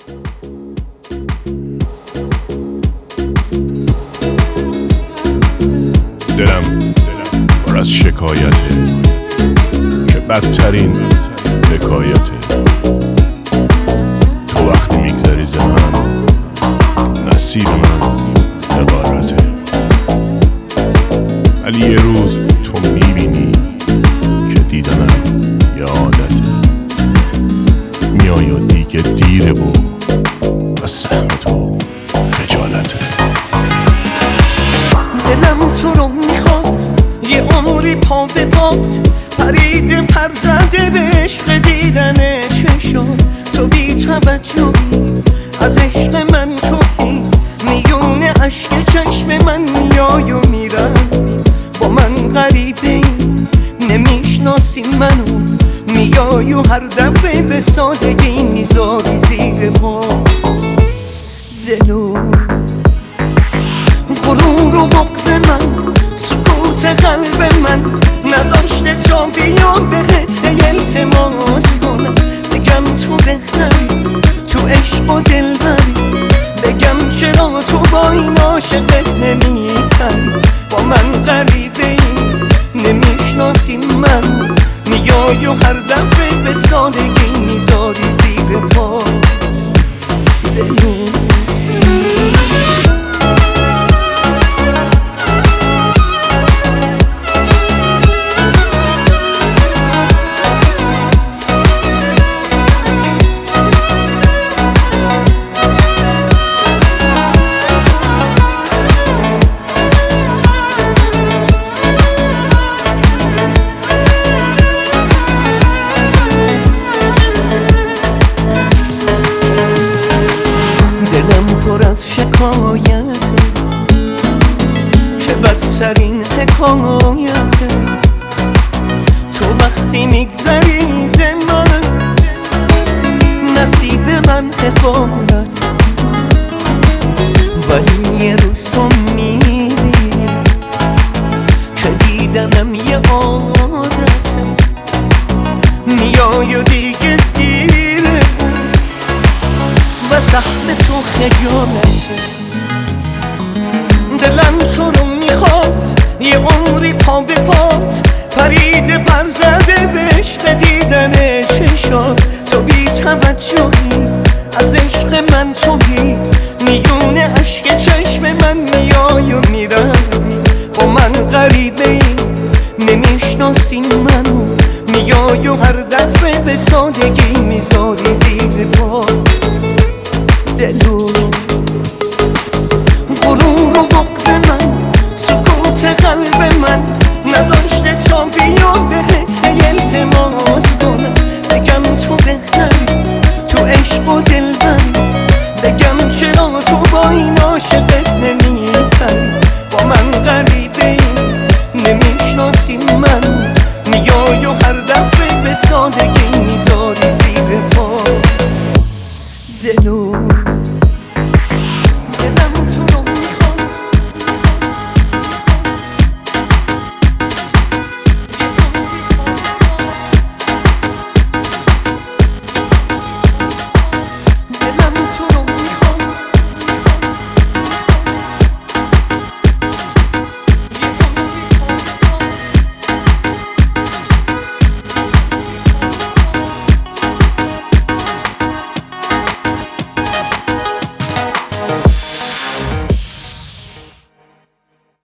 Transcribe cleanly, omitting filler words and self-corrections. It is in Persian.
دلم پر از شکایته که بدترین حکایته. تو وقتی میگذری ز من، نصیب من حقارته. ولی یه روز تو میبینی که دیدنم یه عادته. میای و دیگه دیره و از سهم تو خجالته. دلم تو رو میخواد یه عمری پا به پات، پرید پر زده به عشق دیدن چشات. تو بی توجهی از عشق من توهی، میون عشق چشم من میای و میروی. با من غریبه ای نمیشناسی منو، میای و هر دفعه به سادگی میذاری زیر پات. دلو غرور و بغض من، سکوت قلب من نذاشته تا بیام بهت التماس کنم. بگم تو بهتری، تو عشق و دلبری، بگم چرا تو با این عاشقت نمیپری. با من غریبه ای نمیشناسی من، میای و هر دفعه به سادگی میذاری زیر پات. دلو پر از شکایته که بدترین حکایته. تو وقتی میگذری ز من، نصیب من حقارت. ولی یه روز تو میبینی که دیدنم یه عادته. میای و دیگه دیره و سهم تو خجالته. دلم تو رو میخواد یه عمری پا به پات، پرید پر زده به عشق دیدن چشات. تو بی توجهی از عشق من توهی، میون عشق چشم من میای و میروی. با من غریبه ای نمیشناسی منو، میای و هر دفعه به سادگی میذاری زیر پات. دلو غرور و بغض من، سکوت قلب من نذاشته تا بیام بهت التماس کنم. بگم تو بهتری، تو عشق و دلبری، بگم چرا تو با این عاشقت نمیپری. با من غریبه ای نمیشناسی من، میای و هر دفعه به سادگی میذاری زیر پات. دلو